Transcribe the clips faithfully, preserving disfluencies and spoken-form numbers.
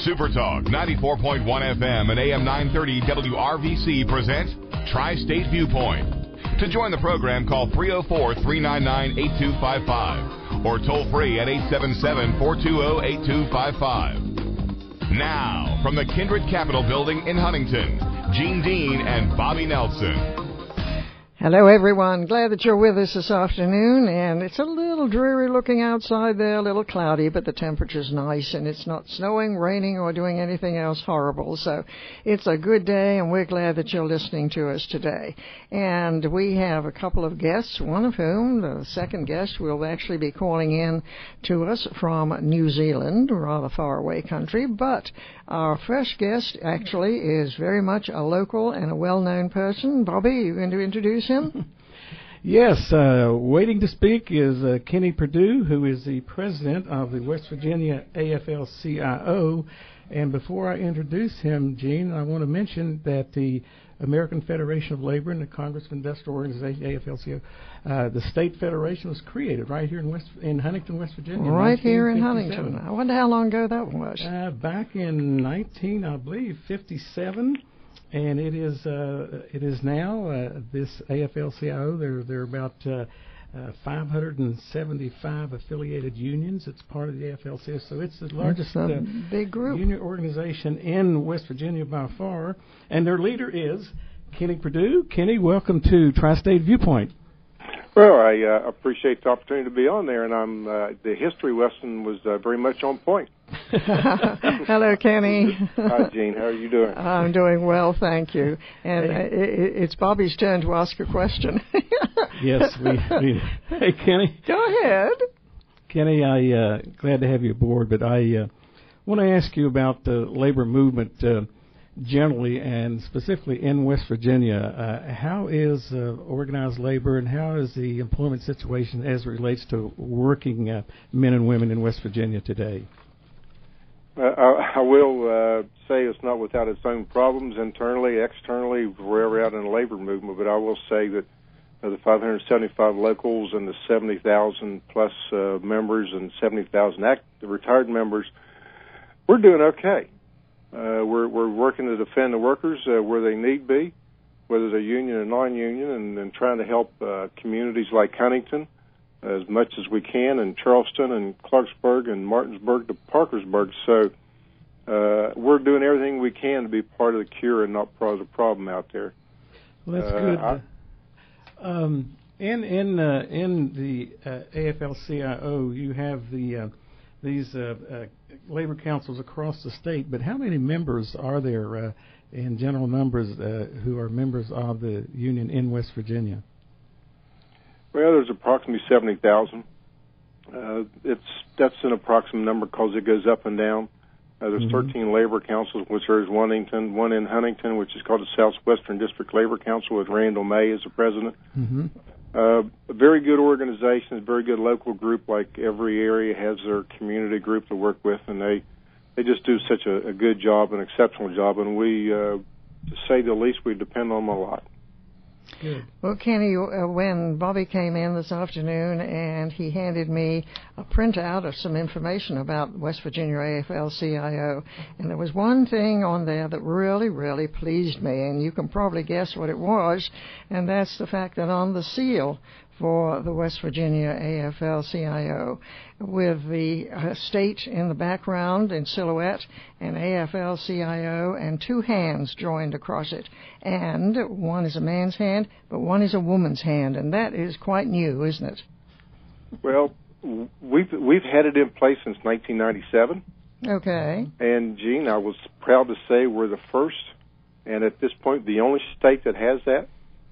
Super Talk ninety-four point one F M and A M nine thirty W R V C present Tri-State Viewpoint. To join the program, call three oh four, three nine nine, eight two five five or toll free at eight seven seven, four two zero, eight two five five. Now, from the Kindred Capitol Building in Huntington, Gene Dean and Bobby Nelson. Hello, everyone. Glad that you're with us this afternoon. And it's a little dreary looking outside there, a little cloudy, but the temperature's nice, and it's not snowing, raining, or doing anything else horrible. So it's a good day, and we're glad that you're listening to us today. And we have a couple of guests, one of whom, the second guest, will actually be calling in to us from New Zealand, rather far away country. But our first guest actually is very much a local and a well-known person. Bobby, you going to introduce him? Yes, uh, waiting to speak is uh, Kenny Perdue, who is the president of the West Virginia A F L C I O. And before I introduce him, Gene, I want to mention that the American Federation of Labor and the Congress of Industrial Organization, A F L C I O, uh, the state federation was created right here in West in Huntington, West Virginia. Right here in Huntington. I wonder how long ago that was. Uh, back in nineteen, I believe, fifty-seven. And it is uh, it is now uh, this A F L C I O. There there are about uh, uh, five hundred seventy-five affiliated unions. It's part of the A F L C I O, so it's the largest uh, big group union organization in West Virginia by far. And their leader is Kenny Perdue. Kenny, welcome to Tri-State Viewpoint. Well, I uh, appreciate the opportunity to be on there, and I'm uh, the history lesson was uh, very much on point. Hello, Kenny. Hi, Gene. How are you doing? I'm doing well, thank you. And hey. it, it's Bobby's turn to ask a question. Yes, we, we. Hey, Kenny. Go ahead. Kenny, I uh, glad to have you aboard, but I uh, want to ask you about the labor movement uh, generally and specifically in West Virginia. Uh, how is uh, organized labor and how is the employment situation as it relates to working uh, men and women in West Virginia today? Uh, I, I will uh, say it's not without its own problems internally, externally, wherever out in the labor movement, but I will say that uh, the five hundred seventy-five locals and the seventy thousand plus uh, members and seventy thousand act- retired members, we're doing okay. Uh, we're, we're working to defend the workers uh, where they need be, whether they're union or non-union, and, and trying to help uh, communities like Huntington as much as we can, and Charleston and Clarksburg and Martinsburg to Parkersburg. So uh, we're doing everything we can to be part of the cure and not part of the problem out there. Well, that's uh, good. I, um, in in uh, in the uh, A F L C I O, you have the uh, these uh, uh, labor councils across the state, but how many members are there uh, in general numbers uh, who are members of the union in West Virginia? Well, there's approximately seventy thousand. Uh, it's that's an approximate number because it goes up and down. Uh, there's mm-hmm. thirteen labor councils, which there's one in, one in Huntington, which is called the Southwestern District Labor Council with Randall May as the president. Mm-hmm. Uh, a very good organization, a very good local group. Like every area has their community group to work with, and they they just do such a, a good job, an exceptional job, and we, uh, to say the least, we depend on them a lot. Good. Well, Kenny, uh, when Bobby came in this afternoon and he handed me a printout of some information about West Virginia A F L C I O, and there was one thing on there that really, really pleased me, and you can probably guess what it was, and that's the fact that on the seal for the West Virginia A F L C I O, with the uh, state in the background in silhouette, and A F L C I O, and two hands joined across it. And one is a man's hand, but one is a woman's hand, and that is quite new, isn't it? Well, we've we've had it in place since nineteen ninety-seven. Okay. And, Gene, I was proud to say we're the first, and at this point, the only state that has that.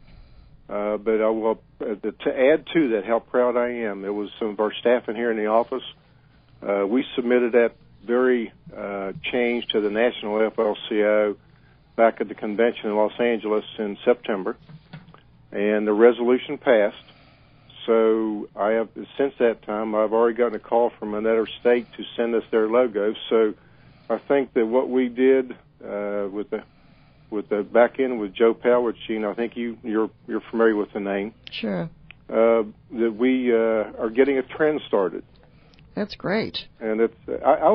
Uh, but I will, uh, to add to that how proud I am, there was some of our staff in here in the office. Uh, we submitted that very uh, change to the National A F L C I O back at the convention in Los Angeles in September, and the resolution passed. So I have, since that time, I've already gotten a call from another state to send us their logo. So I think that what we did uh, with the with the back end with Joe Powell, which, Gene, I think you, you're you're familiar with the name. Sure. Uh, that we uh, are getting a trend started. That's great. And it's I, I don't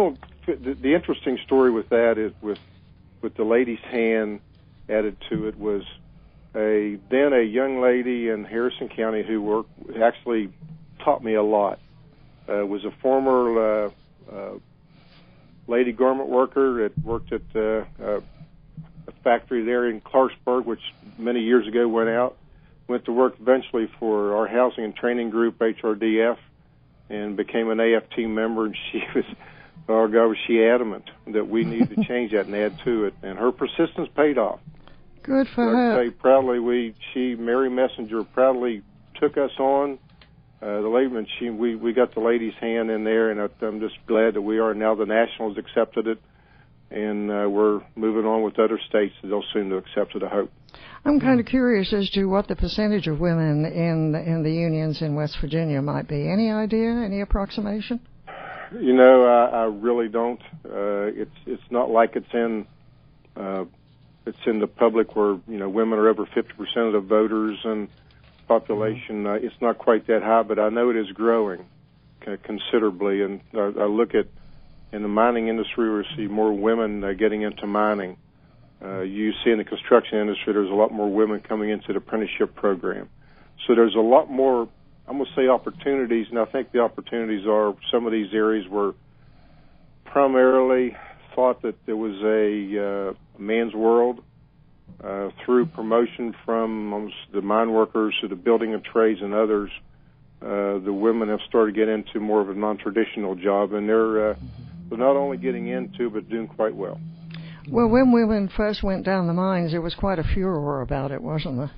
the, the interesting story with that is with with the lady's hand added to it was a then a young lady in Harrison County who worked actually taught me a lot. Uh, was a former uh, uh, lady garment worker that worked at uh, uh, a factory there in Clarksburg, which many years ago went out. Went to work eventually for our housing and training group, H R D F, and became an A F team member. And she was, oh God, was she adamant that we need to change that and add to it. And her persistence paid off. Good for so her. I'd say proudly, we she Mary Messenger proudly took us on. Uh, the lady, she we we got the lady's hand in there, and I'm just glad that we are now. The Nationals accepted it, and uh, we're moving on with other states that they'll soon to accept it. I hope. I'm kind of curious as to what the percentage of women in in the unions in West Virginia might be. Any idea? Any approximation? You know, I, I really don't. Uh, it's it's not like it's in uh, it's in the public where you know women are over fifty percent of the voters and population. Uh, it's not quite that high, but I know it is growing uh, considerably. And I, I look at in the mining industry, we see more women uh, getting into mining. Uh, you see in the construction industry, there's a lot more women coming into the apprenticeship program. So there's a lot more, I'm going to say, opportunities, and I think the opportunities are some of these areas were primarily thought that there was a uh, man's world. Uh, through promotion from um, the mine workers to the building and trades and others, uh, the women have started to get into more of a non-traditional job, and they're, uh, they're not only getting into but doing quite well. Well, when women first went down the mines, there was quite a furor about it, wasn't there?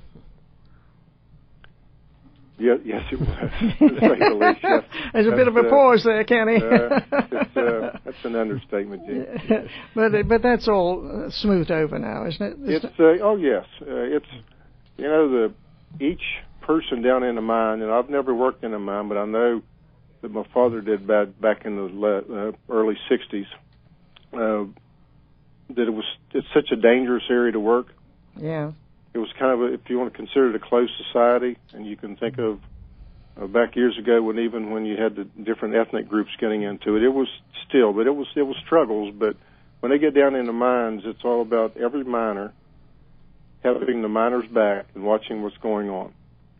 Yeah, yes, it was. To say the least, yes. There's a that's, bit of a uh, pause there, Kenny. uh, it's, uh, that's an understatement, Gene. but but that's all uh, smoothed over now, isn't it? It's, it's uh, oh yes, uh, it's you know the each person down in the mine, and I've never worked in a mine, but I know that my father did back back in the uh, early sixties. Uh, that it was it's such a dangerous area to work. Yeah. It was kind of a, if you want to consider it a closed society, and you can think of uh, back years ago when even when you had the different ethnic groups getting into it, it was still, but it was it was struggles. But when they get down in the mines, it's all about every miner having the miners back and watching what's going on.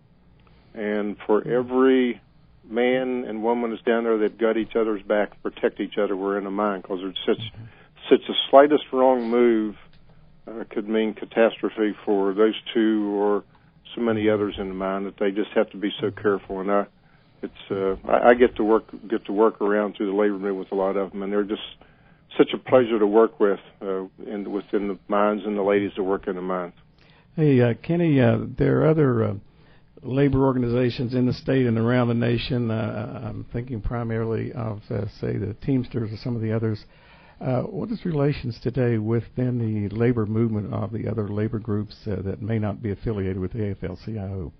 And for every man and woman that's down there, they've got each other's back, protect each other. We're in a mine because it's such such the slightest wrong move. Uh, could mean catastrophe for those two or so many others in the mine that they just have to be so careful. And I, it's uh, I, I get to work get to work around through the labor movement with a lot of them, and they're just such a pleasure to work with uh, in within the mines and the ladies that work in the mines. Hey, uh, Kenny, uh, there are other uh, labor organizations in the state and around the nation. Uh, I'm thinking primarily of, uh, say, the Teamsters or some of the others. Uh, what is relations today within the labor movement of the other labor groups uh, that may not be affiliated with the A F L C I O?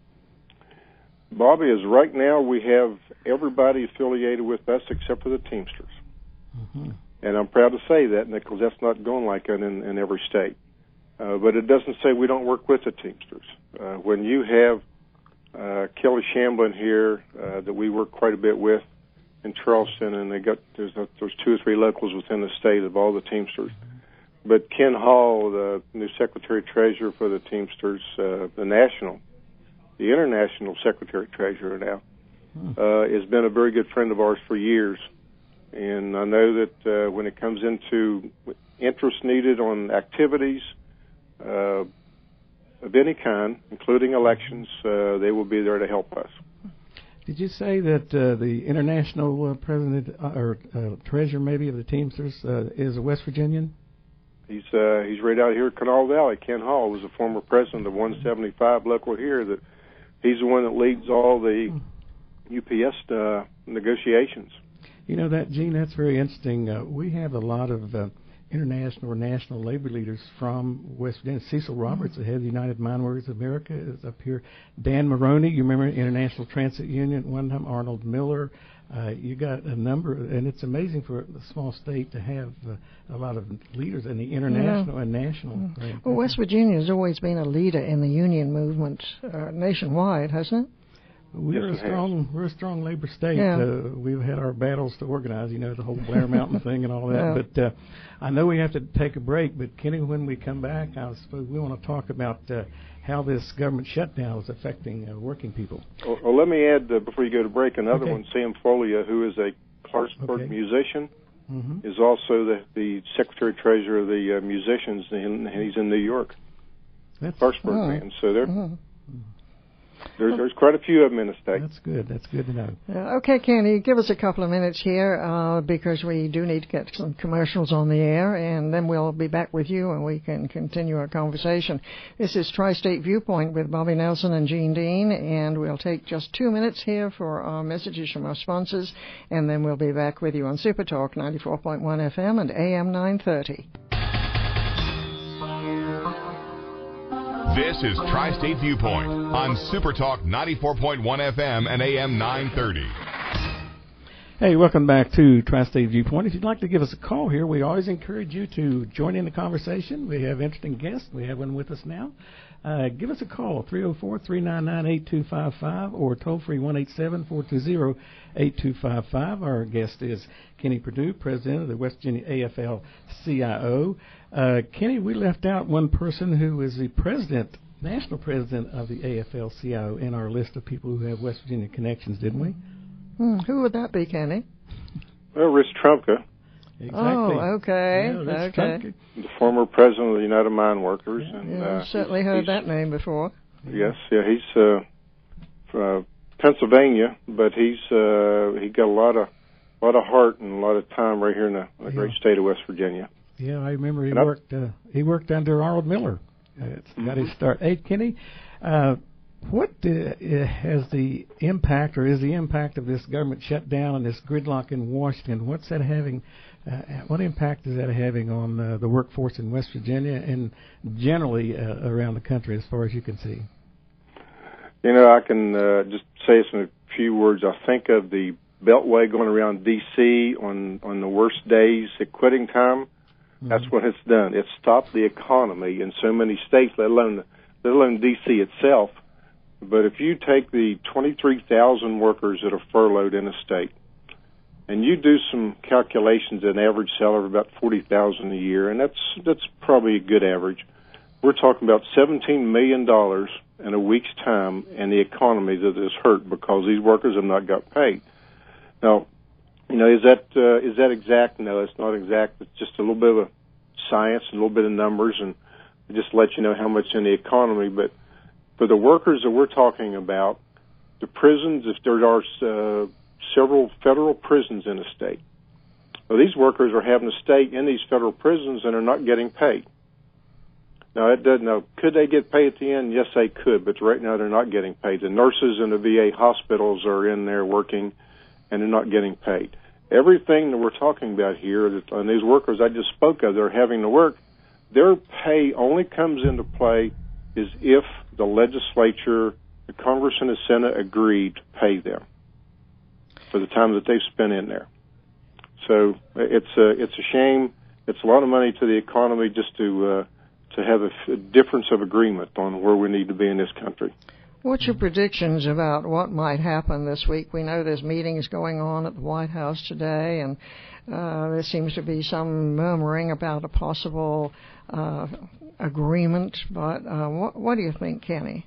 Bobby, as right now we have everybody affiliated with us except for the Teamsters. Mm-hmm. And I'm proud to say that because that's not going like that in, in every state. Uh, but it doesn't say we don't work with the Teamsters. Uh, when you have uh, Kelly Shamblin here uh, that we work quite a bit with, in Charleston, and they got there's a, there's two or three locals within the state of all the Teamsters. But Ken Hall, the new Secretary Treasurer for the Teamsters, uh, the national, the international Secretary Treasurer now, uh, has been a very good friend of ours for years. And I know that uh, when it comes into interest needed on activities uh, of any kind, including elections, uh, they will be there to help us. Did you say that uh, the international uh, president uh, or uh, treasurer, maybe, of the Teamsters uh, is a West Virginian? He's uh, he's right out here at Kanawha Valley. Ken Hall was a former president of one seventy-five local here. That he's the one that leads all the U P S uh, negotiations. You know that, Gene. That's very interesting. Uh, we have a lot of uh, international or national labor leaders from West Virginia. Cecil Roberts, the head of the United Mine Workers of America, is up here. Dan Maroney, you remember International Transit Union one time. Arnold Miller. Uh, you got a number, and it's amazing for a small state to have uh, a lot of leaders in the international yeah. and national. Mm. Right? Well, West Virginia has always been a leader in the union movement uh, nationwide, hasn't it? We're yes, a strong, has. we're a strong labor state. Yeah. Uh, we've had our battles to organize, you know, the whole Blair Mountain thing and all that. Yeah. But uh, I know we have to take a break. But Kenny, when we come back, I suppose we want to talk about uh, how this government shutdown is affecting uh, working people. Well, well, let me add uh, before you go to break another okay. one. Sam Folia, who is a Clarksburg okay. musician, mm-hmm. is also the, the secretary treasurer of the uh, musicians, and he's in New York. That's Clarksburg oh. man. So they're. Oh. There's, there's quite a few of them in the state. That's good. That's good to know. Uh, okay, Kenny, give us a couple of minutes here uh, because we do need to get some commercials on the air, and then we'll be back with you and we can continue our conversation. This is Tri-State Viewpoint with Bobby Nelson and Gene Dean, and we'll take just two minutes here for our messages from our sponsors, and then we'll be back with you on Super Talk ninety-four point one F M and A M nine thirty. This is Tri-State Viewpoint on Super Talk ninety-four point one F M and A M nine thirty. Hey, welcome back to Tri-State Viewpoint. If you'd like to give us a call here, we always encourage you to join in the conversation. We have interesting guests. We have one with us now. Uh, give us a call, three oh four, three nine nine, eight two five five, or toll-free one eight seven, four two zero, eight two five five. Our guest is Kenny Perdue, president of the West Virginia A F L C I O. Uh, Kenny, we left out one person who is the president, national president of the A F L C I O in our list of people who have West Virginia connections, didn't we? Hmm, who would that be, Kenny? Well, Rich Trumka. Exactly. Oh, okay. Yeah, Rich okay. Trumka. The former president of the United Mine Workers. Yeah, and, Yeah, uh, I've certainly heard that name before. Yes, yeah, he's uh, from Pennsylvania, but he's uh, he got a lot of a lot of heart and a lot of time right here in the, in the yeah. great state of West Virginia. Yeah, I remember he and worked. Uh, he worked under Arnold Miller. Uh, it's mm-hmm. got his start. Hey, Kenny, uh, what uh, has the impact, or is the impact of this government shutdown and this gridlock in Washington? What's that having? Uh, what impact is that having on uh, the workforce in West Virginia and generally uh, around the country, as far as you can see? You know, I can uh, just say this in a few words. I think of the Beltway going around D C on on the worst days at quitting time. Mm-hmm. That's what it's done. It's stopped the economy in so many states, let alone let alone D C itself. But if you take the twenty-three thousand workers that are furloughed in a state, and you do some calculations, an average salary of about forty thousand dollars a year, and that's that's probably a good average. We're talking about seventeen million dollars in a week's time, and the economy that is hurt because these workers have not got paid. Now, you know, is that uh, is that exact? No, it's not exact. It's just a little bit of a science, a little bit of numbers, and just let you know how much in the economy. But for the workers that we're talking about, the prisons, if there are uh, several federal prisons in a state, well, these workers are having to stay in these federal prisons and are not getting paid. Now, it doesn't know. Could they get paid at the end? Yes, they could, but right now they're not getting paid. The nurses in the V A hospitals are in there working, and they're not getting paid. Everything that we're talking about here, that, and these workers I just spoke of, they're having to work, their pay only comes into play is if the legislature, the Congress and the Senate agreed to pay them for the time that they've spent in there. So it's a, it's a shame. It's a lot of money to the economy just to uh, to have a, a difference of agreement on where we need to be in this country. What's your predictions about what might happen this week? We know there's meetings going on at the White House today, and uh, there seems to be some murmuring about a possible uh, agreement. But uh, what, what do you think, Kenny?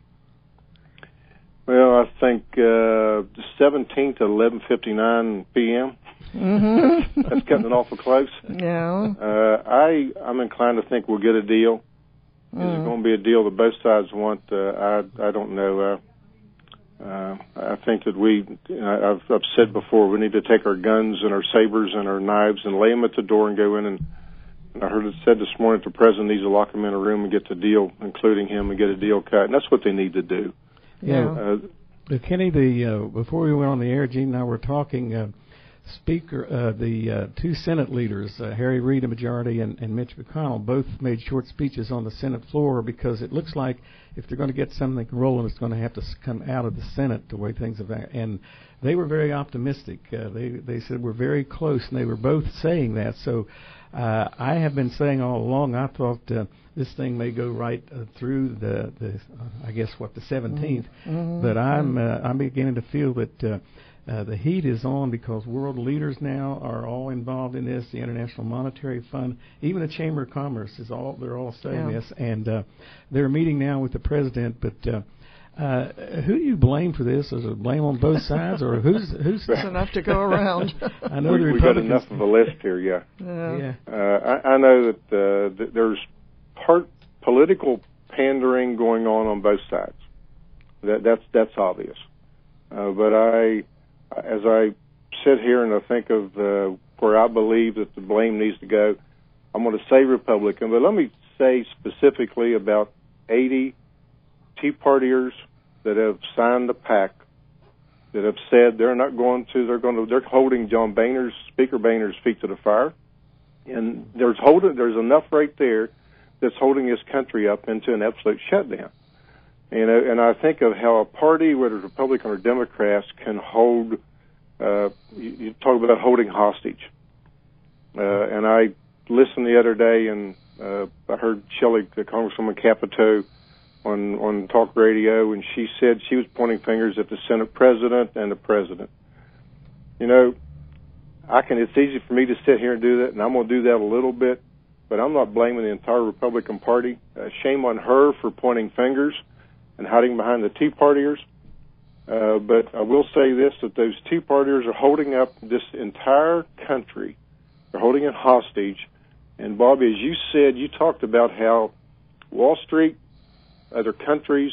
Well, I think uh, the seventeenth at eleven fifty-nine p.m. Mm-hmm. That's cutting it awful close. Yeah. Uh, I I'm inclined to think we'll get a deal. Is mm. it going to be a deal that both sides want? Uh, I I don't know. Uh, uh, I think that we, you know, I've, I've said before, we need to take our guns and our sabers and our knives and lay them at the door and go in. And, and I heard it said this morning that the president needs to lock them in a room and get the deal, including him, and get a deal cut. And that's what they need to do. Yeah. Uh, Kenny, the uh, before we went on the air, Gene and I were talking. Uh, Speaker, uh, the uh, two Senate leaders, uh, Harry Reid, a majority, and, and Mitch McConnell, both made short speeches on the Senate floor because it looks like if they're going to get something rolling, it's going to have to come out of the Senate the way things have. And they were very optimistic. Uh, they they said we're very close, and they were both saying that. So uh, I have been saying all along, I thought uh, this thing may go right uh, through the, the uh, I guess what the seventeenth. Mm-hmm. But I'm uh, I'm beginning to feel that uh, uh, the heat is on because world leaders now are all involved in this. The International Monetary Fund, even the Chamber of Commerce is all they're all saying yeah. this, and uh, they're meeting now with the president. But uh, uh, who do you blame for this? Is it blame on both sides, or who's who's? There's enough to go around. I know we, the we got Republicans. enough of a list here. Yeah. Yeah. Yeah. Uh, I, I know that, uh, that there's part political pandering going on on both sides. That that's that's obvious. Uh, but I, as I sit here and I think of uh, where I believe that the blame needs to go, I'm going to say Republican. But let me say specifically about eighty Tea Partiers that have signed the pact that have said they're not going to. They're going to. They're holding John Boehner's, Speaker Boehner's feet to the fire, and there's holding. There's enough right there that's holding this country up into an absolute shutdown. And, uh, and I think of how a party, whether it's Republican or Democrats, can hold, uh, you, you talk about holding hostage. Uh, and I listened the other day, and uh, I heard Shelley, the Congresswoman Capito, on, on talk radio, and she said she was pointing fingers at the Senate President and the President. You know, I can. It's easy for me to sit here and do that, and I'm going to do that a little bit, but I'm not blaming the entire Republican Party. Uh, shame on her for pointing fingers and hiding behind the Tea Partiers. Uh, but I will say this, that those Tea Partiers are holding up this entire country. They're holding it hostage. And, Bobby, as you said, you talked about how Wall Street, other countries,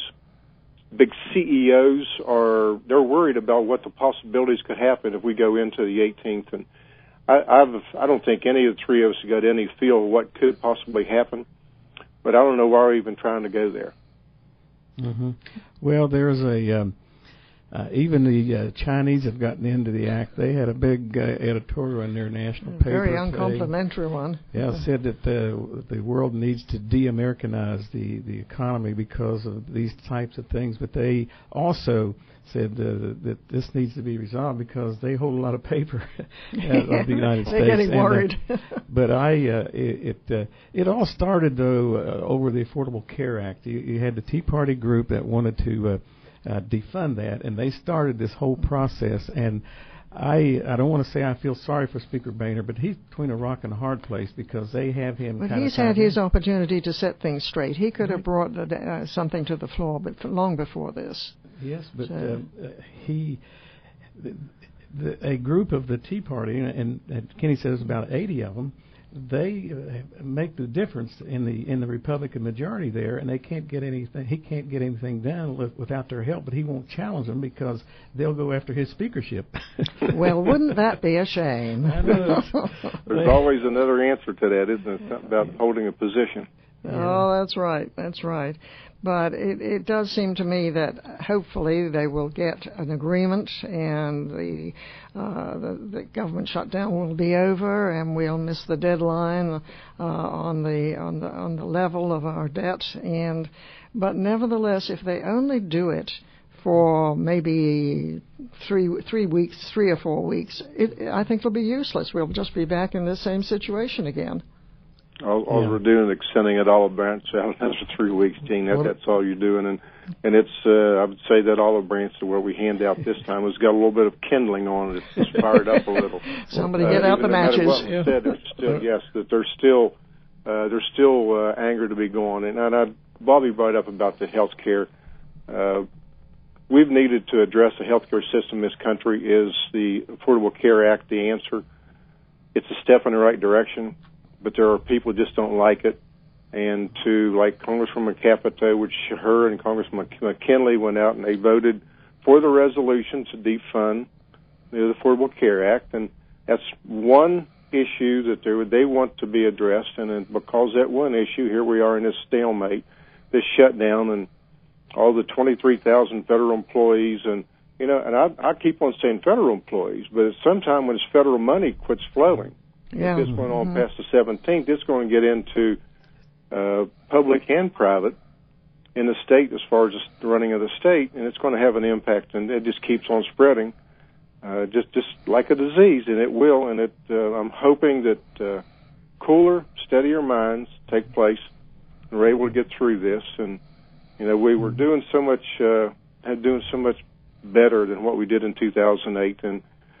big C E Os, are they're worried about what the possibilities could happen if we go into the eighteenth. And I, I've, I don't think any of the three of us got any feel of what could possibly happen. But I don't know why we're even trying to go there. Mm-hmm. Well, there's a um, uh, even the uh, Chinese have gotten into the act. They had a big uh, editorial in their national paper. Very uncomplimentary one. Yeah, said that uh, the world needs to de-Americanize the, the economy because of these types of things. But they also said uh, that this needs to be resolved because they hold a lot of paper of the United They're States. getting and, worried. Uh, but I, uh, it it, uh, it all started though uh, over the Affordable Care Act. You, you had the Tea Party group that wanted to uh, uh, defund that, and they started this whole process. And I I don't want to say I feel sorry for Speaker Boehner, but he's between a rock and a hard place because they have him. But kind he's of had his in. opportunity to set things straight. He could Right. have brought uh, something to the floor, but for long before this. Yes, but So. uh, he, the, the, a group of the Tea Party, and, and Kenny says about eighty of them, they uh, make the difference in the in the Republican majority there, and they can't get anything. He can't get anything done with, without their help, but he won't challenge them because they'll go after his speakership. Well, wouldn't that be a shame? I know. There's always another answer to that, isn't there? Something about holding a position. Oh, that's right. That's right. But it, it does seem to me that hopefully they will get an agreement and the, uh, the the government shutdown will be over and we'll miss the deadline uh, on the on the on the level of our debt. And but nevertheless, if they only do it for maybe three three weeks, three or four weeks, it, I think it'll be useless. We'll just be back in the same situation again. All, all Yeah. we're doing is extending it olive branch out for three weeks, Gene. That, Well, that's all you're doing, and and it's uh, I would say that olive branch that what we hand out this time has got a little bit of kindling on it. It's fired up a little. Somebody Uh, get out the even no matter matches. What we said, there's still, yes, that there's still uh, there's still uh, anger to be going. And, and I, Bobby brought up about the health care. Uh, we've needed to address the health care system in this country. Is the Affordable Care Act the answer? It's a step in the right direction, but there are people who just don't like it. And to, like Congresswoman Capito, which her and Congressman McKinley went out and they voted for the resolution to defund the Affordable Care Act. And that's one issue that they, would, they want to be addressed. And then because that one issue, here we are in this stalemate, this shutdown, and all the twenty-three thousand federal employees. And, you know, and I, I keep on saying federal employees, but at some time when this federal money quits flowing, Yeah. if this went on Mhm. past the seventeenth, it's going to get into uh, public and private in the state as far as the running of the state, and it's going to have an impact, and it just keeps on spreading, uh, just just like a disease, and it will. And it, uh, I'm hoping that uh, cooler, steadier minds take place and we're able to get through this. And you know, we were doing so much, uh, doing so much better than what we did in two thousand eight, and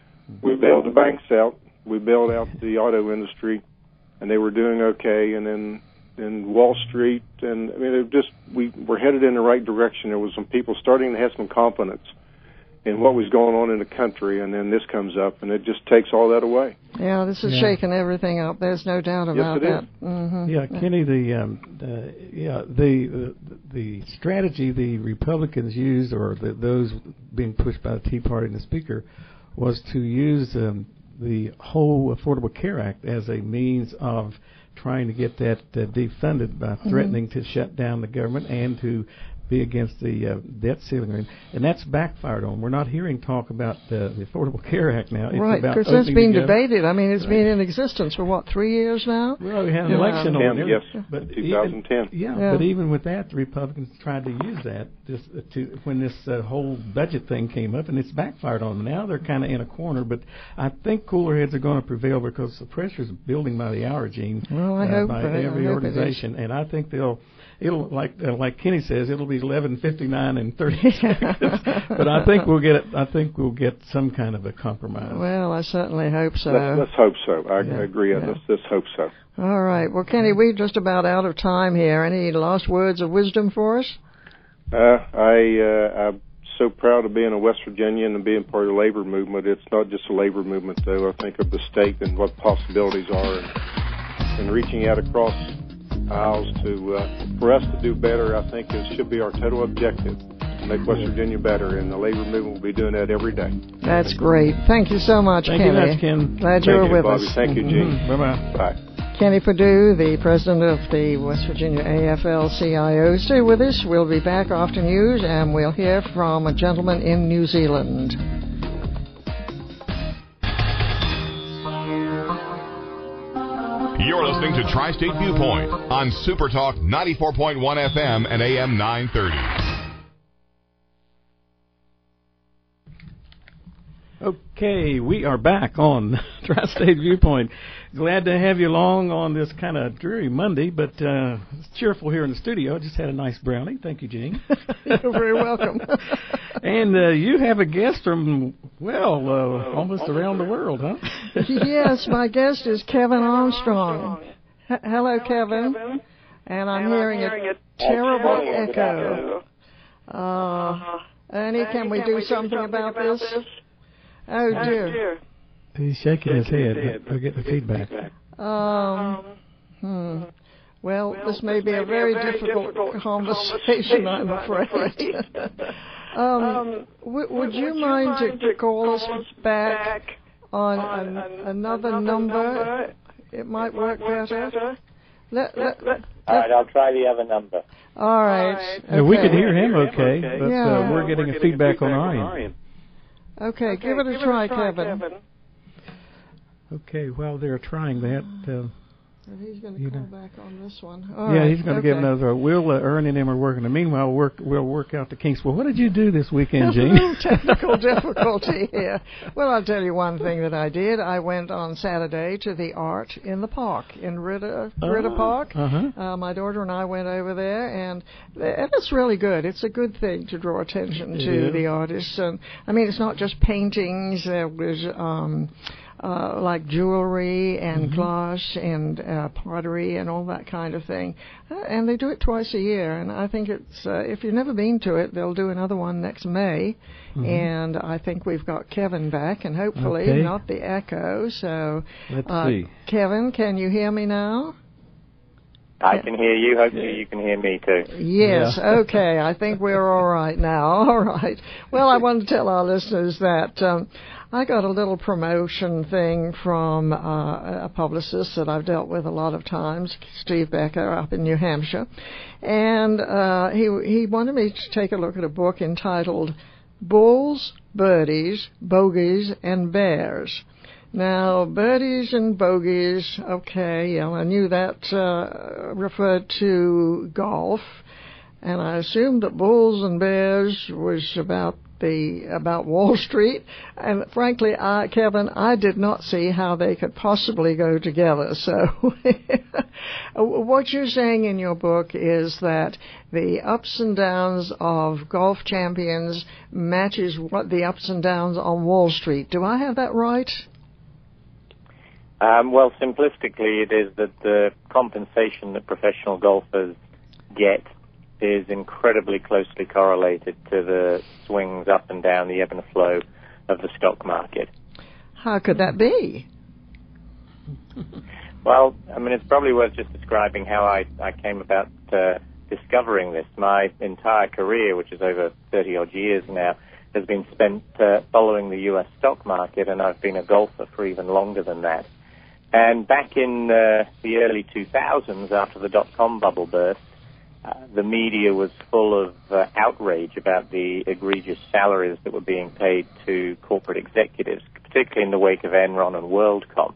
we bailed the banks out. We bailed out the auto industry, and they were doing okay. And then in Wall Street, and I mean, it just we were headed in the right direction. There was some people starting to have some confidence in what was going on in the country, and then this comes up, and it just takes all that away. Yeah, this is yeah. shaking everything up. There's no doubt about yes, it that. Is. Mm-hmm. Yeah, Kenny, the um, uh, yeah the, the the strategy the Republicans used, or the, those being pushed by the Tea Party and the Speaker, was to use um, the whole Affordable Care Act as a means of trying to get that uh, defunded by threatening mm-hmm. to shut down the government and to be against the uh, debt ceiling, and that's backfired on. We're not hearing talk about uh, the Affordable Care Act now. It's right, because that's being debated. I mean, it's right. been in existence for, what, three years now? Well, we had an yeah. election on it. Yes, but twenty ten. Even, yeah, yeah, but even with that, the Republicans tried to use that just to when this uh, whole budget thing came up, and it's backfired on them. Now they're kind of in a corner, but I think cooler heads are going to prevail because the pressure is building by the hour, Gene, well, I uh, hope by I, every I hope organization, and I think they'll It'll like uh, like Kenny says, it'll be eleven fifty-nine and thirty seconds. But I think we'll get it. I think we'll get some kind of a compromise. Well, I certainly hope so. Let's, let's hope so. I yeah. agree. Yeah. Let's, let's hope so. All right. Well, Kenny, we're just about out of time here. Any last words of wisdom for us? Uh, I uh, I'm so proud of being a West Virginian and being part of the labor movement. It's not just a labor movement, though. I think of the state and what possibilities are, and, and reaching out across aisles to uh, for us to do better. I think it should be our total objective to make West Virginia better, and the labor movement will be doing that every day. That's great. Thank you so much, Thank Kenny. you much, Ken. Glad Thank you were you, with Bobby. us. Thank you, Gene. Mm-hmm. Bye-bye. Bye. Kenny Perdue, the president of the West Virginia A F L C I O. Stay with us. We'll be back after news, and we'll hear from a gentleman in New Zealand. You're listening to Tri-State Viewpoint on Super Talk ninety-four point one F M and A M nine thirty. Okay, we are back on Tri-State Viewpoint. Glad to have you along on this kind of dreary Monday, but uh, it's cheerful here in the studio. Just had a nice brownie. Thank you, Jean. You're very welcome. And uh, you have a guest from, well, uh, almost around the world, huh? Yes, my guest is Kevin Armstrong. H- hello, Kevin. And I'm and hearing, I'm hearing a, a terrible, terrible echo. echo. Uh, Annie, can, Annie, we can do we something, do something about, about this? this? Oh, Oh, dear. dear. He's shaking his head. We'll get the feedback. Um, hmm. Well, Well, this may this be may a be very a very difficult, difficult conversation, conversation, I'm I'm afraid. afraid. um, Um, w- would would you you mind, mind to, to call us call us back, back on, on an, an- another, another number? number? It might It work might work better. better. Let, let, Let- All right, I'll try the other number. all right. All right. Yeah, we Okay. can hear him okay, but Yeah. uh, we're getting a feedback on our end. Okay, Okay, give it a try, Kevin. Okay, while they're trying that, uh, And he's going You to call know. back on this one. All yeah, right, he's going to okay. give another. We'll uh, Ernie and him are working. And meanwhile, we'll work, we'll work out the kinks. Well, what did you do this weekend, Gene? A little technical difficulty here. Well, I'll tell you one thing that I did. I went on Saturday to the Art in the Park in Ritter, Ritter Oh, Park. uh-huh. Uh, my daughter and I went over there, and, and it's really good. It's a good thing to draw attention It to is. the artists. And I mean, it's not just paintings. There was um, uh, like jewelry and Mm-hmm. glass and uh, pottery and all that kind of thing. Uh, and they do it twice a year. And I think it's uh, if you've never been to it, they'll do another one next May. Mhm. And I think we've got Kevin back, and hopefully Okay. not the echo. So, Let's uh, see. Kevin, can you hear me now? I can hear you. Hopefully you can hear me too. Yes, Yeah. okay. I think we're all right now. All right. Well, I want to tell our listeners that um, I got a little promotion thing from uh, a publicist that I've dealt with a lot of times, Steve Becker, up in New Hampshire. And uh, he, he wanted me to take a look at a book entitled Bulls, Birdies, Bogies, and Bears. Now, birdies and bogeys, okay, yeah, I knew that uh, referred to golf, and I assumed that bulls and bears was about the about Wall Street, and frankly, I, Kevin, I did not see how they could possibly go together. So, what you're saying in your book is that the ups and downs of golf champions matches what the ups and downs on Wall Street. Do I have that right? Um, well, simplistically, it is that the compensation that professional golfers get is incredibly closely correlated to the swings up and down, the ebb and flow of the stock market. How could that be? Well, I mean, it's probably worth just describing how I, I came about uh, discovering this. My entire career, which is over thirty-odd years now, has been spent uh, following the U S stock market, and I've been a golfer for even longer than that. And back in uh, the early two thousands, after the dot-com bubble burst, uh, the media was full of uh, outrage about the egregious salaries that were being paid to corporate executives, particularly in the wake of Enron and WorldCom.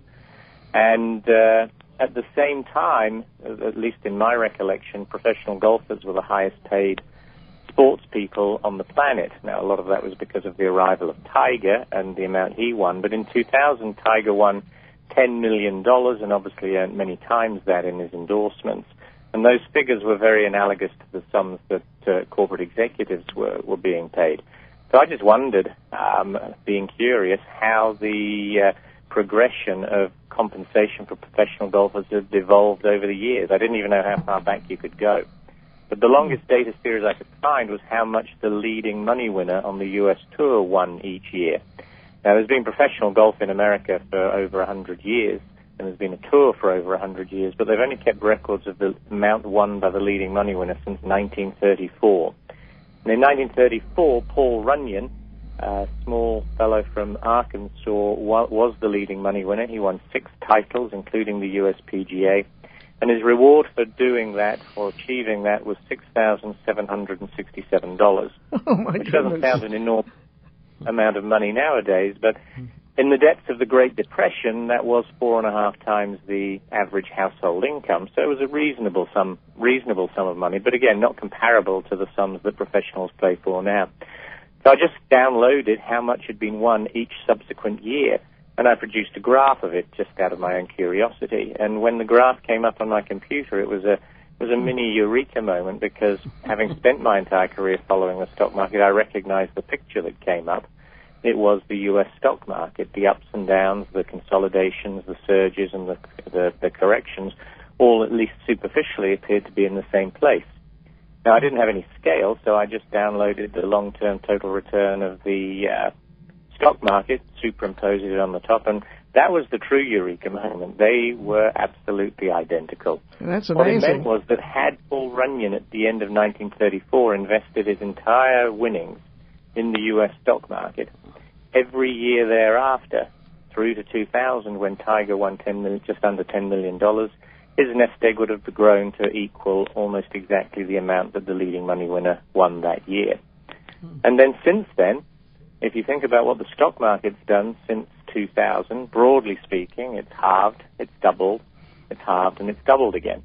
And uh, at the same time, at least in my recollection, professional golfers were the highest paid sports people on the planet. Now, a lot of that was because of the arrival of Tiger and the amount he won. But in two thousand, Tiger won ten million dollars and obviously earned many times that in his endorsements. And those figures were very analogous to the sums that uh, corporate executives were, were being paid. So I just wondered, um, being curious, how the uh, progression of compensation for professional golfers had evolved over the years. I didn't even know how far back you could go. But the longest data series I could find was how much the leading money winner on the U S Tour won each year. Now, there's been professional golf in America for over one hundred years, and there's been a tour for over one hundred years, but they've only kept records of the amount won by the leading money winner since nineteen thirty-four. And in nineteen thirty-four, Paul Runyon, a small fellow from Arkansas, was the leading money winner. He won six titles, including the U S P G A, and his reward for doing that, or achieving that, was six thousand seven hundred sixty-seven dollars, oh my which goodness. doesn't sound an enormous amount of money nowadays, but in the depths of the Great Depression, that was four and a half times the average household income. So it was a reasonable sum, reasonable sum of money, but again, not comparable to the sums that professionals play for now. So I just downloaded how much had been won each subsequent year, and I produced a graph of it just out of my own curiosity. And when the graph came up on my computer, it was a It was a mini eureka moment, because having spent my entire career following the stock market, I recognized the picture that came up. It was the U S stock market, the ups and downs, the consolidations, the surges, and the, the, the corrections, all at least superficially appeared to be in the same place. Now, I didn't have any scale, so I just downloaded the long-term total return of the uh, stock market, superimposed it on the top, and that was the true eureka moment. They were absolutely identical. That's What amazing. it meant was that had Paul Runyon at the end of nineteen thirty-four invested his entire winnings in the U S stock market, every year thereafter, through to two thousand, when Tiger won ten million, just under ten million dollars, his nest egg would have grown to equal almost exactly the amount that the leading money winner won that year. Hmm. And then since then, if you think about what the stock market's done since two thousand, broadly speaking, it's halved, it's doubled, it's halved, and it's doubled again.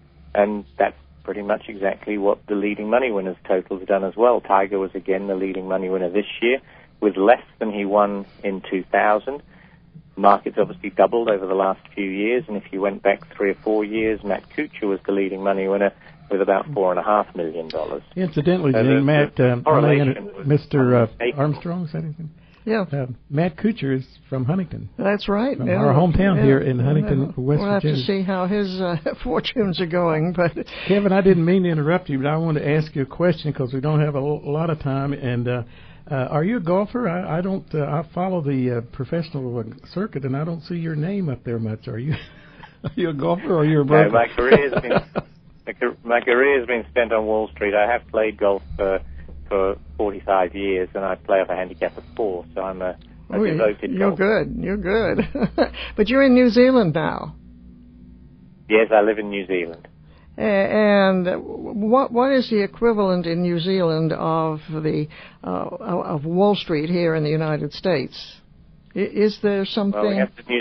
And that's pretty much exactly what the leading money winner's total's done as well. Tiger was again the leading money winner this year, with less than he won in two thousand. Market's obviously doubled over the last few years, and if you went back three or four years, Matt Kuchar was the leading money winner with about four and a half million dollars. Incidentally, so Gene, the, Matt, the um, I Mister Uh, Armstrong, is that anything? Yeah. Uh, Matt Kuchar is from Huntington. That's right. From yeah. our hometown yeah. here in Huntington, yeah. West we'll Virginia. We'll have to see how his uh, fortunes are going. But Kevin, I didn't mean to interrupt you, but I wanted to ask you a question because we don't have a, l- a lot of time. And uh, uh, are you a golfer? I, I don't. Uh, I follow the uh, professional uh, circuit, and I don't see your name up there much. Are you? Are you a golfer or are you a broker? No, my career has been my career has been spent on Wall Street. I have played golf for for forty-five years, and I play off a handicap of four, so I'm a A oh, devoted you're golfer. good. You're good. But you're in New Zealand now. Yes, I live in New Zealand. Uh, and what what is the equivalent in New Zealand of the uh, of Wall Street here in the United States? I, is there something? Well, we have the New,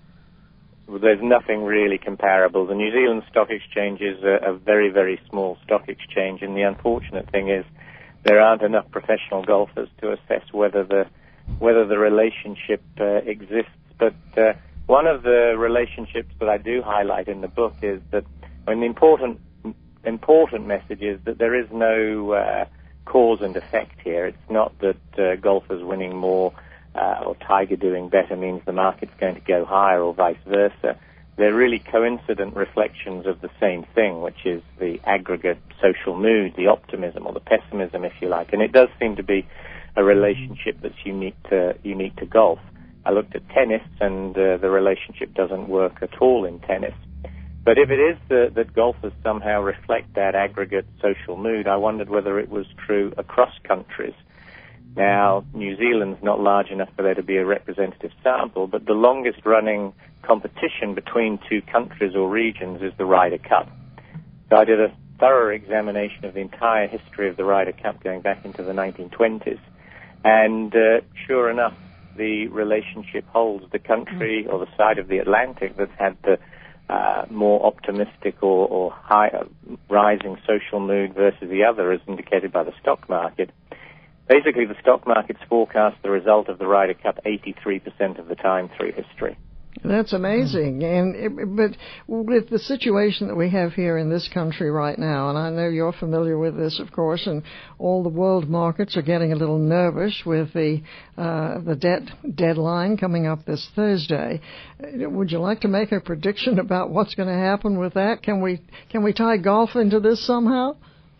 well, there's nothing really comparable. The New Zealand Stock Exchange is a, a very, very small stock exchange, and the unfortunate thing is there aren't enough professional golfers to assess whether the whether the relationship uh, exists. But uh, one of the relationships that I do highlight in the book is that, I mean, the important important message is that there is no uh, cause and effect here. It's not that uh, golfers winning more uh, or Tiger doing better means the market's going to go higher or vice versa. They're really coincident reflections of the same thing, which is the aggregate social mood, the optimism or the pessimism, if you like. And it does seem to be a relationship that's unique to unique to golf. I looked at tennis, and uh, the relationship doesn't work at all in tennis. But if it is the, that golfers somehow reflect that aggregate social mood, I wondered whether it was true across countries. Now, New Zealand's not large enough for there to be a representative sample, but the longest-running competition between two countries or regions is the Ryder Cup. So I did a thorough examination of the entire history of the Ryder Cup going back into the nineteen twenties. And uh, sure enough, the relationship holds. The country or the side of the Atlantic that's had the uh, more optimistic or, or higher rising social mood versus the other, as indicated by the stock market. Basically, the stock markets forecast the result of the Ryder Cup eighty-three percent of the time through history. That's amazing. And it, but with the situation that we have here in this country right now, and I know you're familiar with this, of course, and all the world markets are getting a little nervous with the uh, the debt deadline coming up this Thursday. Would you like to make a prediction about what's going to happen with that? Can we can we tie golf into this somehow?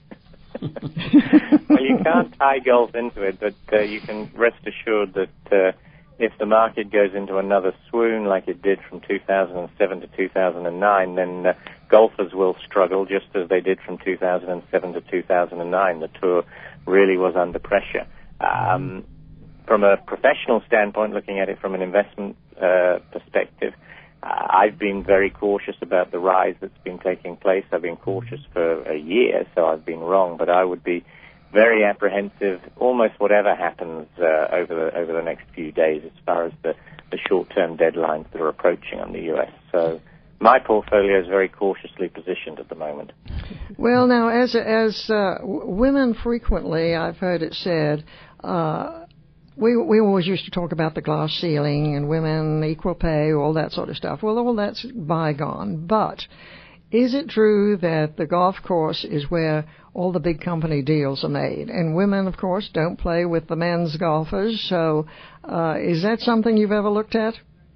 Well, you can't tie golf into it, but uh, you can rest assured that uh, if the market goes into another swoon like it did from two thousand seven to two thousand nine, then uh, golfers will struggle just as they did from two thousand seven to two thousand nine. The tour really was under pressure. Um, from a professional standpoint, looking at it from an investment uh, perspective, uh, I've been very cautious about the rise that's been taking place. I've been cautious for a year, so I've been wrong, but I would be very apprehensive almost whatever happens uh, over the over the next few days as far as the, the short-term deadlines that are approaching on the U S. So my portfolio is very cautiously positioned at the moment. Well, now, as as uh, w- women frequently, I've heard it said, uh, we we always used to talk about the glass ceiling and women, equal pay, all that sort of stuff. Well, all that's bygone, but is it true that the golf course is where all the big company deals are made? And women, of course, don't play with the men's golfers. So uh, is that something you've ever looked at?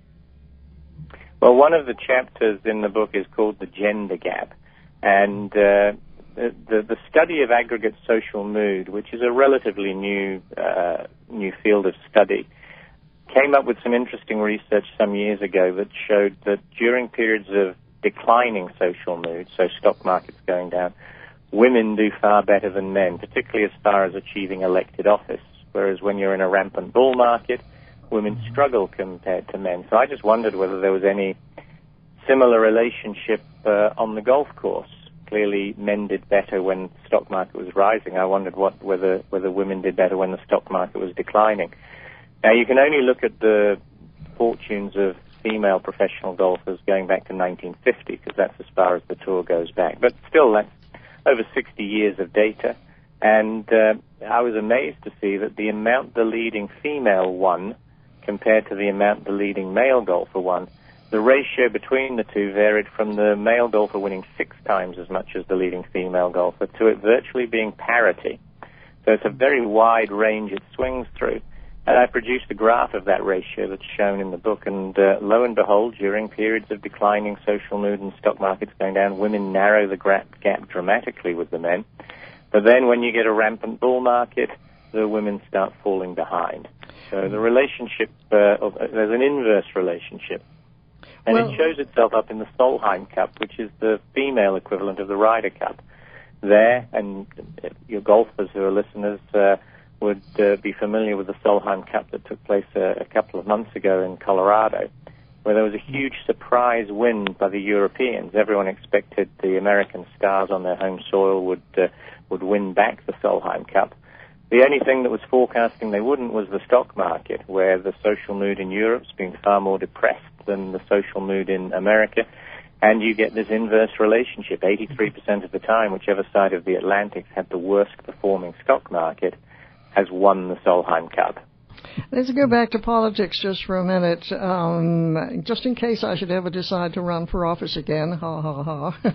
Well, one of the chapters in the book is called The Gender Gap. And uh, the, the, the study of aggregate social mood, which is a relatively new, uh, new field of study, came up with some interesting research some years ago that showed that during periods of declining social mood, so stock markets going down, women do far better than men, particularly as far as achieving elected office, whereas when you're in a rampant bull market, women struggle compared to men. So I just wondered whether there was any similar relationship uh, on the golf course. Clearly, men did better when the stock market was rising. I wondered what whether whether women did better when the stock market was declining. Now, you can only look at the fortunes of female professional golfers going back to nineteen fifty, because that's as far as the tour goes back. But still, that's over sixty years of data. And uh, I was amazed to see that the amount the leading female won compared to the amount the leading male golfer won, the ratio between the two varied from the male golfer winning six times as much as the leading female golfer to it virtually being parity. So it's a very wide range it swings through. And I produced a graph of that ratio that's shown in the book, and uh, lo and behold, during periods of declining social mood and stock markets going down, women narrow the gap dramatically with the men. But then when you get a rampant bull market, the women start falling behind. So the relationship, uh, of, uh, there's an inverse relationship. And well, it shows itself up in the Solheim Cup, which is the female equivalent of the Ryder Cup. There, and your golfers who are listeners uh, would uh, be familiar with the Solheim Cup that took place uh, a couple of months ago in Colorado, where there was a huge surprise win by the Europeans. Everyone expected the American stars on their home soil would uh, would win back the Solheim Cup. The only thing that was forecasting they wouldn't was the stock market, where the social mood in Europe's been far more depressed than the social mood in America. And you get this inverse relationship. eighty-three percent of the time, whichever side of the Atlantic had the worst performing stock market has won the Solheim Cup. Let's go back to politics just for a minute, um, just in case I should ever decide to run for office again. Ha, ha,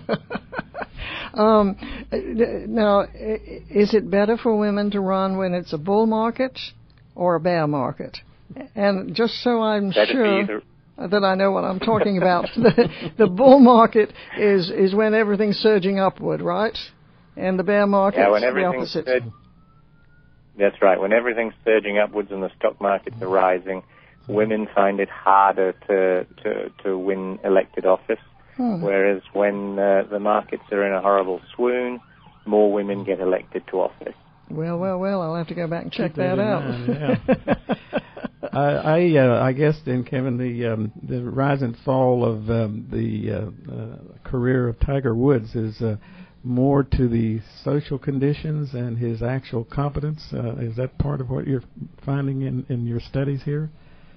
ha. um, now, is it better for women to run when it's a bull market or a bear market? And just so I'm That'd sure that I know what I'm talking about, the, the bull market is, is when everything's surging upward, right? And the bear market yeah, when is the opposite. Surg- That's right. When everything's surging upwards and the stock markets are rising, women find it harder to to, to win elected office. Hmm. Whereas when uh, the markets are in a horrible swoon, more women get elected to office. Well, well, well, I'll have to go back and check Keep that that out. Mind, yeah. I I, uh, I guess then, Kevin, the um, the rise and fall of um, the uh, uh, career of Tiger Woods is uh, more to the social conditions and his actual competence. Uh, is that part of what you're finding in, in your studies here?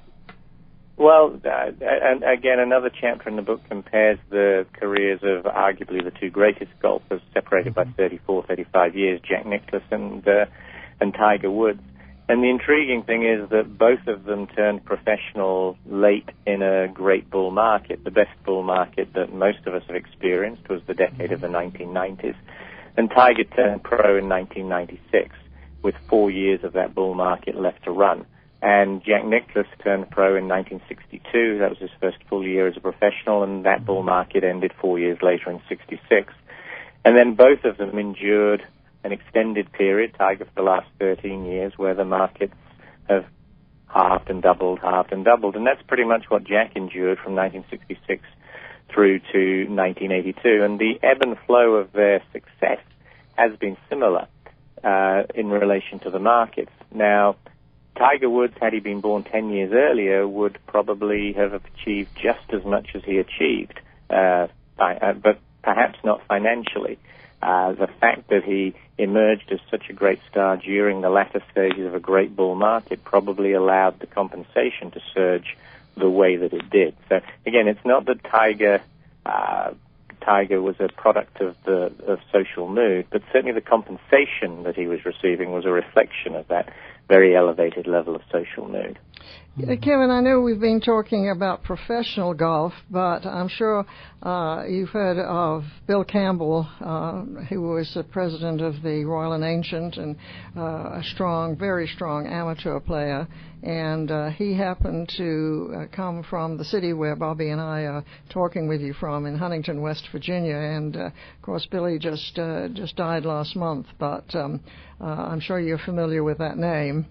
Well, uh, and again, another chapter in the book compares the careers of arguably the two greatest golfers, separated by thirty-four, thirty-five years, Jack Nicklaus and uh, and Tiger Woods. And the intriguing thing is that both of them turned professional late in a great bull market. The best bull market that most of us have experienced was the decade of the nineteen nineties. And Tiger turned pro in nineteen ninety-six, with four years of that bull market left to run. And Jack Nicklaus turned pro in nineteen sixty-two. That was his first full year as a professional, and that bull market ended four years later in sixty-six. And then both of them endured an extended period, Tiger for the last thirteen years, where the markets have halved and doubled, halved and doubled. And that's pretty much what Jack endured from nineteen sixty-six through to nineteen eighty-two. And the ebb and flow of their success has been similar uh, in relation to the markets. Now, Tiger Woods, had he been born ten years earlier, would probably have achieved just as much as he achieved, uh, by, uh, but perhaps not financially. Uh, the fact that he emerged as such a great star during the latter stages of a great bull market probably allowed the compensation to surge the way that it did. So, again, it's not that Tiger uh, Tiger was a product of the of social mood, but certainly the compensation that he was receiving was a reflection of that very elevated level of social mood. Uh, Kevin, I know we've been talking about professional golf, but I'm sure uh, you've heard of Bill Campbell, uh, who was the president of the Royal and Ancient and uh, a strong, very strong amateur player. And uh, he happened to uh, come from the city where Bobby and I are talking with you from, in Huntington, West Virginia. And, uh, of course, Billy just uh, just died last month, but um, uh, I'm sure you're familiar with that name.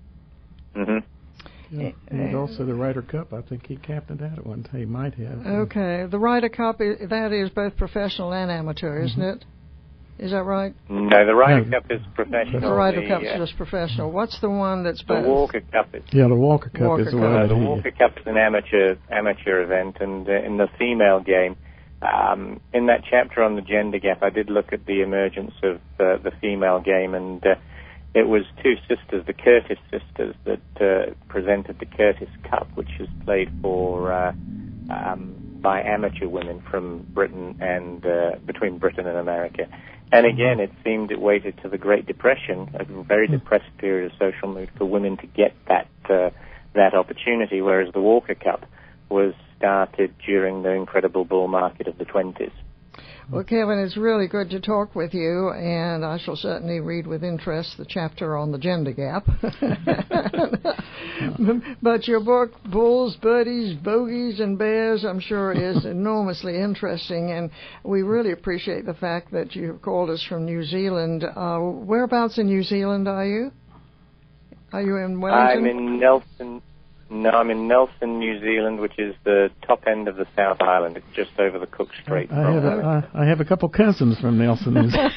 Mm-hmm. Yeah, and also the Ryder Cup. I think he captained that at one time. He might have. Okay. The Ryder Cup, that is both professional and amateur, isn't mm-hmm. it? Is that right? No, the Ryder no. Cup is professional. The Ryder the, Cup is uh, just professional. What's the one that's the both? The Walker Cup is. Yeah, the Walker Cup Walker is the Cup. one. Uh, the Walker Cup is an amateur amateur event, and uh, in the female game, um, in that chapter on the gender gap, I did look at the emergence of uh, the female game, and uh, it was two sisters, the Curtis sisters, that uh, presented the Curtis Cup, which is played for uh, um, by amateur women from Britain and uh, between Britain and America. And again, it seemed it waited to the Great Depression, a very depressed period of social mood, for women to get that uh, that opportunity, whereas the Walker Cup was started during the incredible bull market of the twenties. Well, Kevin, it's really good to talk with you, and I shall certainly read with interest the chapter on the gender gap. But your book, Bulls, Birdies, Bogeys, and Bears, I'm sure is enormously interesting, and we really appreciate the fact that you called us from New Zealand. Uh, whereabouts in New Zealand are you? Are you in Wellington? I'm in Nelson. No, I'm in Nelson, New Zealand, which is the top end of the South Island. It's just over the Cook Strait. I, I, have, a, I, I have a couple cousins from Nelson.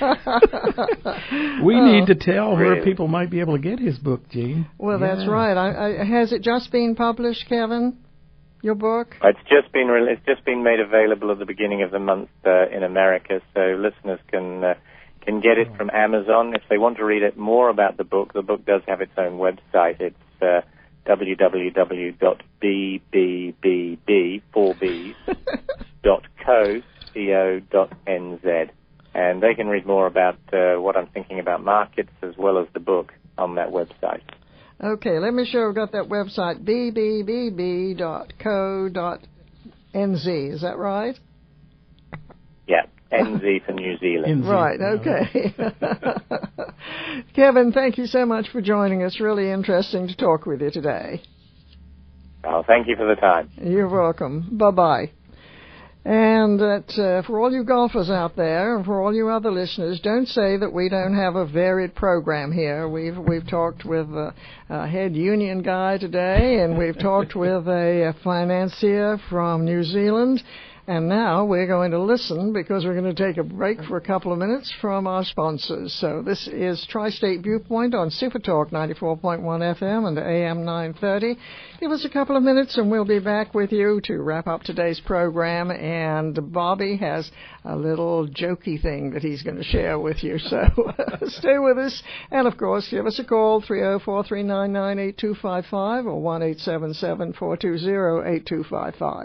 We oh, need to tell really? where people might be able to get his book, Gene. Well, yeah. that's right. I, I, has it just been published, Kevin? Your book? It's just been re- it's just been made available at the beginning of the month uh, in America, so listeners can uh, can get it from Amazon. If they want to read it more about the book, the book does have its own website. It's uh, w w w dot b b b b four B's dot co dot n z. And they can read more about uh, what I'm thinking about markets as well as the book on that website. Okay, let me show I've got that website, b b b b dot co dot n z. Is that right? Yeah, N Z for New Zealand. Right, okay. Kevin, thank you so much for joining us. Really interesting to talk with you today. Oh, thank you for the time. You're welcome. Bye-bye. And that, uh, for all you golfers out there, and for all you other listeners, don't say that we don't have a varied program here. We've we've talked with a, a head union guy today, and we've talked with a, a financier from New Zealand. And now we're going to listen, because we're going to take a break for a couple of minutes from our sponsors. So this is Tri-State Viewpoint on Supertalk ninety-four point one F M and A M nine thirty. Give us a couple of minutes and we'll be back with you to wrap up today's program. And Bobby has a little jokey thing that he's going to share with you. So stay with us. And, of course, give us a call, three oh four, three nine nine, eight two five five or one eight seven seven, four two zero, eight two five five.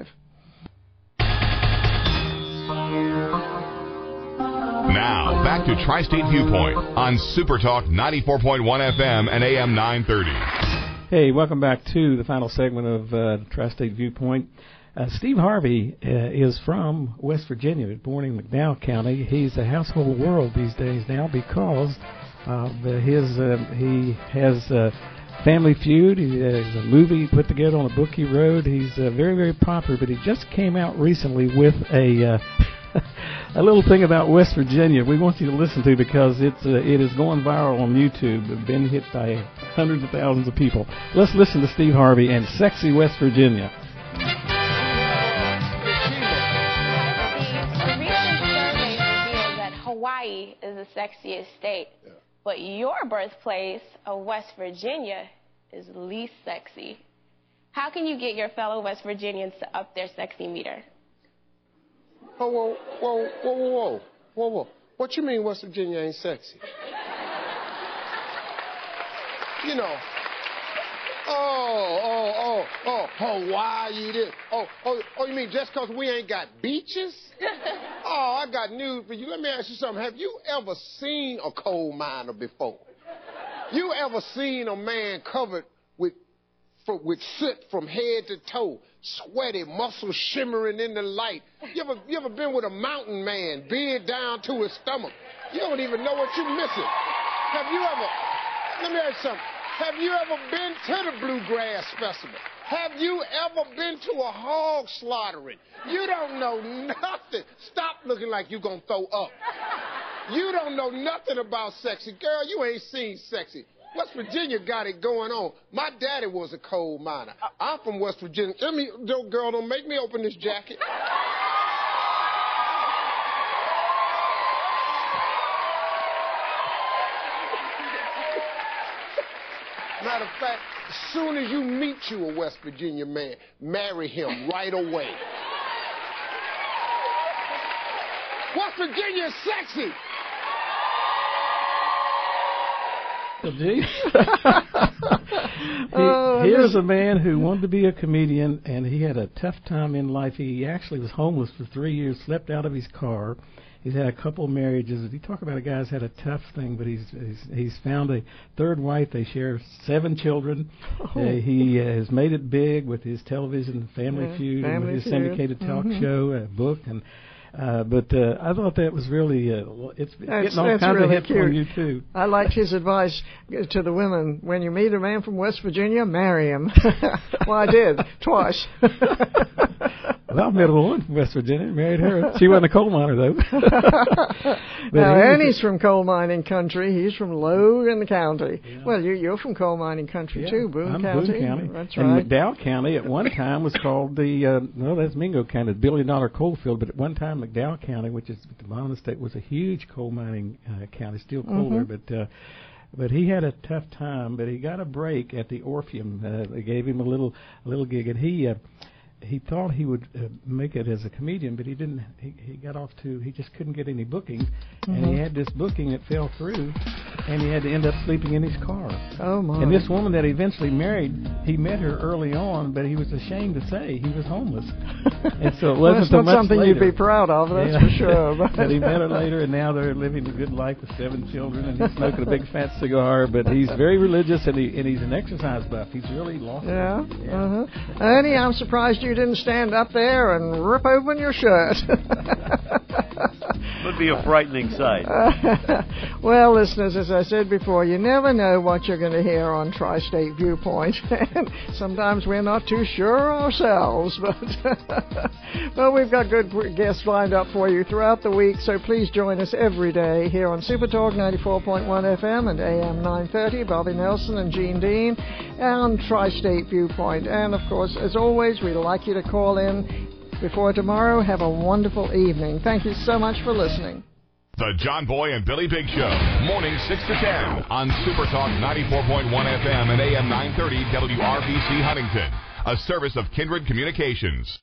Now, back to Tri-State Viewpoint on Supertalk ninety-four point one F M and A M nine thirty. Hey, welcome back to the final segment of uh, Tri-State Viewpoint. Uh, Steve Harvey uh, is from West Virginia, born in McDowell County. He's a household word these days now because uh, his uh, he has uh, Family Feud. He has a movie put together on a book he wrote. He's uh, very, very popular, but he just came out recently with a... Uh, a little thing about West Virginia we want you to listen to, because it's uh, it is going viral on YouTube. It's been hit by hundreds of thousands of people. Let's listen to Steve Harvey and Sexy West Virginia. A recent survey revealed that Hawaii is the sexiest state, yeah. But your birthplace of West Virginia is least sexy. How can you get your fellow West Virginians to up their sexy meter? Oh, whoa, whoa, whoa, whoa, whoa, whoa, whoa. What you mean West Virginia ain't sexy? You know. Oh, oh, oh, oh, Hawaii this. Oh, oh, oh, you mean just because we ain't got beaches? Oh, I got news for you. Let me ask you something. Have you ever seen a coal miner before? You ever seen a man covered with for, with soot from head to toe, sweaty, muscles shimmering in the light? You ever, you ever been with a mountain man, beard down to his stomach? You don't even know what you're missing. Have you ever, let me ask you something. Have you ever been to the Bluegrass Festival? Have you ever been to a hog slaughtering? You don't know nothing. Stop looking like you're going to throw up. You don't know nothing about sexy. Girl, you ain't seen sexy. West Virginia got it going on. My daddy was a coal miner. I'm from West Virginia. Let me, girl, don't make me open this jacket. Matter of fact, as soon as you meet you a West Virginia man, marry him right away. West Virginia is sexy. Gee. he, here's a man who wanted to be a comedian, and he had a tough time in life. He actually was homeless for three years, slept out of his car. He's had a couple of marriages. You talk about a guy who's had a tough thing, but he's he's, he's found a third wife. They share seven children. Oh. Uh, he uh, has made it big with his television Family yeah, Feud, Family and with his Feud. syndicated talk mm-hmm. show, a book, and uh, but uh, I thought that was really uh, it's that's, getting all kinds really of hits on you too. I liked his advice to the women: when you meet a man from West Virginia, marry him. Well, I did twice. Well, I met a woman from West Virginia, married her. She wasn't a coal miner, though. Now, Ernie's from coal mining country. He's from Logan County. Yeah. Well, you, you're from coal mining country, yeah, too, Boone I'm County. Boone County. That's and right. McDowell County at one time was called the, uh, no, that's Mingo County, the billion-dollar coal field. But at one time, McDowell County, which is at the bottom of the state, was a huge coal mining uh, county, still coal there, mm-hmm. but... Uh, But he had a tough time, but he got a break at the Orpheum. Uh, they gave him a little a little gig, and he uh, he thought he would uh, make it as a comedian, but he didn't. He, he got off to, he just couldn't get any bookings, mm-hmm. and he had this booking that fell through, and he had to end up sleeping in his car. Oh, my. And this woman that he eventually married, he met her early on, but he was ashamed to say he was homeless. And so it wasn't well, that's so not much something later. you'd be proud of, that's yeah. for sure. But. but he met her later, and now they're living a good life with seven children, and he's smoking a big fat cigar, but he's very religious, and, he, and he's an exercise buff. He's really lost Yeah. it. Yeah. Uh-huh. Ernie, I'm surprised you didn't stand up there and rip open your shirt. Would be a frightening sight. Uh, well, listeners, as I said before, you never know what you're going to hear on Tri-State Viewpoint. And sometimes we're not too sure ourselves. But well, we've got good guests lined up for you throughout the week, so please join us every day here on Super Talk ninety-four point one F M and A M nine thirty. Bobby Nelson and Gene Dean on Tri-State Viewpoint. And, of course, as always, we'd like you to call in before tomorrow. Have a wonderful evening. Thank you so much for listening. The John Boy and Billy Big Show, mornings six to ten on Super Talk ninety-four point one F M and A M nine thirty W R V C Huntington, a service of Kindred Communications.